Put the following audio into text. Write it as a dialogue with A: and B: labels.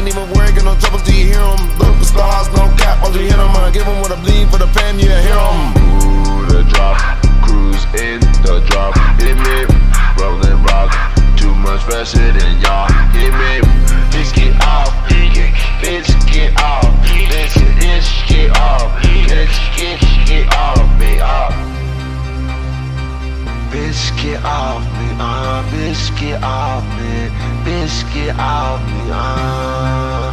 A: ain't even worried, get no trouble till you hear them. Look for stars, no cap, once you hit them. I give them what I bleed for the fam, you hear them.
B: Ooh, the drop, cruise in the drop. Hit me, rolling rock, too much faster than y'all. Hit me, bitch get off, bitch get off, bitch get off, bitch get off me up. Bitch get off me, bitch get off me, bitch get off me,